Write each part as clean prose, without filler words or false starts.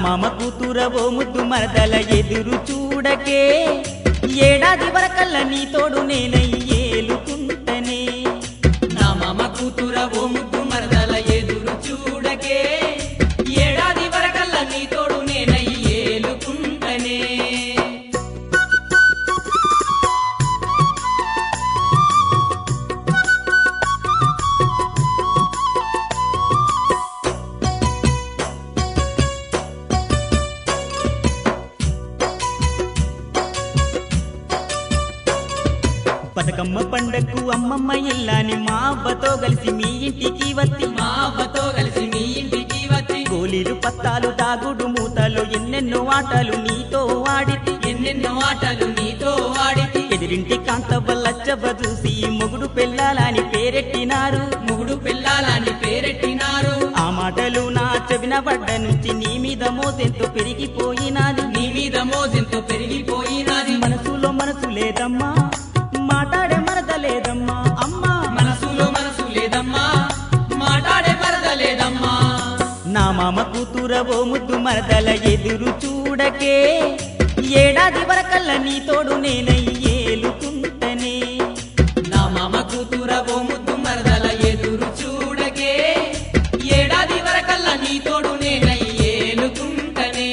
మామ కూతురవో ముద్దు మరదల ఎదురు చూడకే ఏడాది వరకల్ల నీ తోడు నేనై ఏలుకుంటనే నా మామ కూతురవో ముద్దు మరదల ఎదురు చూడకే ఏడాది వరకల్ల నీ తోడు నేనై ఏలుకుంటనే బతుకమ్మ పండక్కు అమ్మమ్మ ఇల్లాని మా అవ్వతో కలిసి మీ ఇంటికి వత్తి మా అవ్వతో కలిసి మీ ఇంటికి వచ్చి గోలీలు పత్తాలు దాగుడు మూతలు ఎన్నెన్నో ఆటలు నీతో ఆడితి ఎన్నెన్నో ఆటలు నీతో ఆడితి ఎదిరింటి కాంతవ్వ లచ్చవ్వ చూసి మొగుడు పెళ్ళాలని పేరెట్టినారు మొగుడు పెళ్ళాలని పేరెట్టినారు ఆ మాటలు నా చెవిన పడ్డ నుంచి నీ మీద మోసెంతో పెరిగిపోయినాది నీ మీద మోజంతో పెరిగిపోయినది మనసులో మనసు లేదమ్మా మాట్లాడే మరద లేదమ్మా అమ్మా మనసులో మనసు లేదమ్మా మాట్లాడే మరద లేదమ్మా నా మామ కూతురవో ముద్దు మరదల ఎదురు చూడకే ఏడాది వరకల్ల నీ తోడు నేనై ఏలుకుంటనే నా మామ కూతురవో ముద్దు మరదల ఎదురు చూడకే ఏడాది వరకల్ల నీ తోడు నేనై ఏలుకుంటనే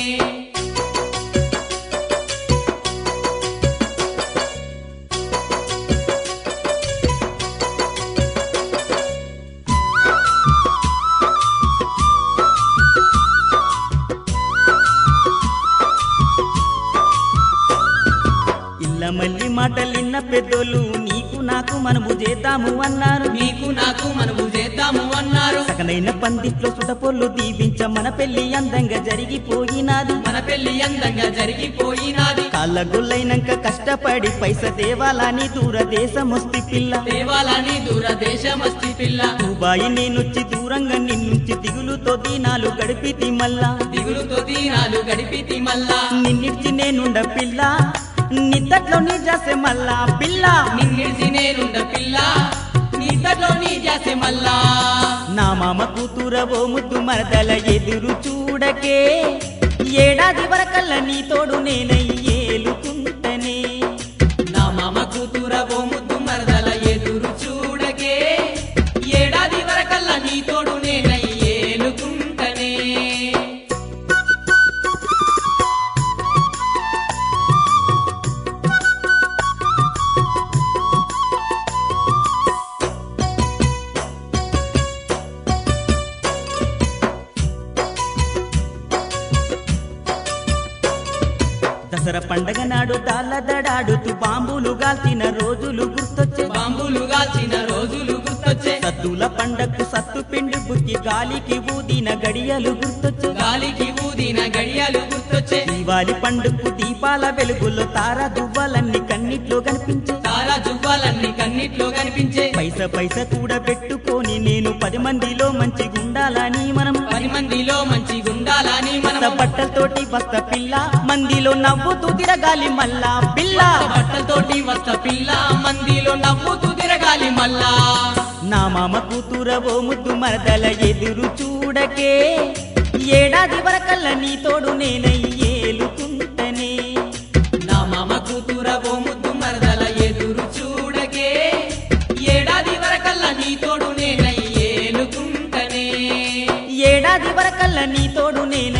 ఇల్ల మల్లి మాటలిన్న పెద్దోళ్ళు నీకు నాకు మనము చేద్దాము అన్నారు నీకు నాకు మనము చేద్దాము అన్నారు సకనైన పందిట్లో సుటపొల్లు దీవించ మన పెళ్లి అందంగా జరిగిపోయినాది మన పెళ్లి అందంగా జరిగిపోయినది కాళ్ళ గుల్లైనాక కష్టపడి పైస దేవాలని దూరదేశమొస్తి పిల్ల దేవాలని దూరదేశమస్తి పిల్ల దుబాయి నేనొచ్చి దూరంగా నిన్నుంచి దిగులుతో దీనాలు గడిపితి మల్లా దిగులుతో తీరాలు గడిపితి మల్లా నిన్నిచ్చి నేనుండ పిల్ల నిద్దట్లో నీ జాసే మల్లా పిల్ల నిన్నిడిసి నేనుండ పిల్ల నీతలో నీ చేసే మల్లా నా మామ కూతురవో ముద్దు మరదల ఎదురు చూడకే ఏడాది వరకల్ల నీ తోడు నేనై ఏలుకుంటనే నా మామ కూతురవో ముద్దు మరదల ఎదురు చూడకే ఏడాది వరకల్లా నీ తోడు నేనై ఏలుకుంటనే దసరా పండగ నాడు తాళ్ళదడాడుతూ బాంబులు గాల్చిన రోజులు గుర్తొచ్చే బాంబులు గాల్చిన రోజులు గుర్తొచ్చే సద్దుల పండగకు సత్తు పిండి బుక్కి గాలికి ఊదిన గడియలు గుర్తొచ్చే గాలికి ఊదిన గడియలు గుర్తొచ్చే దీవాలి పండుగకు దీపాల వెలుగులో తార దువ్వాలన్నీ కన్నిట్లో కనిపించే తారా జువ్వాలన్నీ కన్నిట్లో కనిపించే పైస పైస కూడా పెట్టుకొని నేను 10 మందిలో మంచి గుండాలని మనం 10 మందిలో మంచి గుండాలని మనం బట్టలతోటి వస్త పిల్ల మందిలో నవ్వుతూ తిరగాలి మల్లా పిల్ల బట్టలతోటి వస్త పిల్ల మందిలో నవ్వుతూ తిరగాలి మల్లా నా మామ కూతురవో ముద్దు మరదల ఎదురు చూడకే ఏడాది వరకల్ల నీ తోడు నేనై ఏలుకుంటనే నా మామ కూతురవో ముద్దు మరదల ఎదురు చూడకే ఏడాది వరకల్లా నీ తోడు నేనై ఏలుకుంటనే ఏడాది వరకల్ల నీ తోడు నేనై